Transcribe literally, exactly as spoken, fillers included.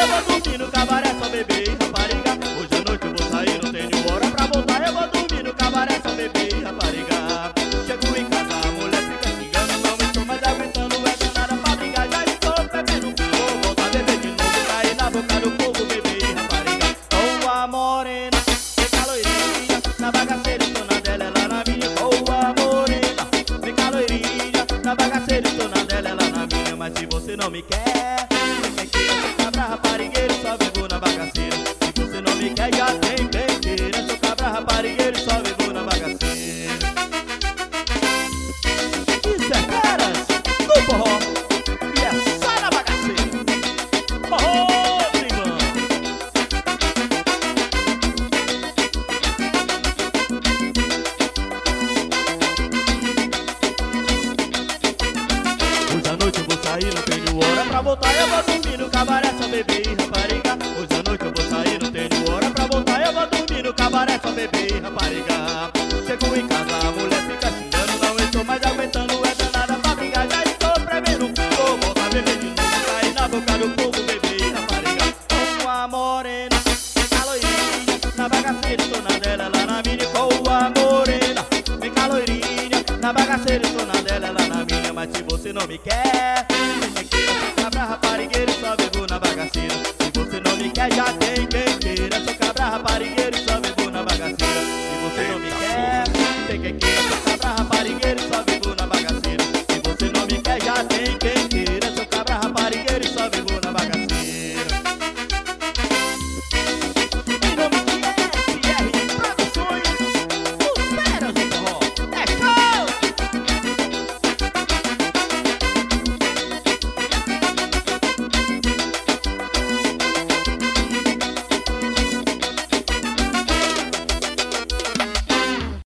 vou dormir no cabaré, só beber e rapariga. Hoje à noite eu vou sair, não tenho hora pra voltar. Eu vou dormir no cabaré, só beber e rapariga. Chego em casa, a mulher fica xingando, não estou mais aguentando, é danada pra brigar. Já estou bebendo, vou voltar a beber de novo, cair na boca do povo, beber e rapariga. Oh, a morena, fica loirinha, na bagaceira estou na dela, ela na minha. Oh, a morena, fica loirinha, na bagaceira estou na dela, ela na minha. Mas se você não me quer, quem queira sou cabra raparigueiro, só bebo na bagaceira. Se você não me quer, já tem quem queira, sou cabra raparigueiro, só bebo na bagaceira. Isso é caras do forró, e é só na bagaceira. Forró, primão. Hoje à noite eu vou sair, não tenho hora pra voltar. Eu vou dormir no cabaré, só beber e rapariga. Hoje à noite eu vou sair, não tenho hora pra voltar. Eu vou dormir no cabaré, só beber e rapariga. Chego em casa, a mulher fica xingando, não estou mais aguentando, é danada pra brigar. Já estou prevendo, vou voltar a beber de novo, cair na boca do povo, beber e rapariga. Com a morena, fica loirinha, na bagaceira estou na dela, ela na minha. Com a morena, fica loirinha, na bagaceira estou na dela, ela na minha. Mas se você não me quer, quem queira sou cabra raparigueiro, só bebo na bagaceira. Se você não me quer, já tem quem queira, sou cabra raparigueiro, só bebo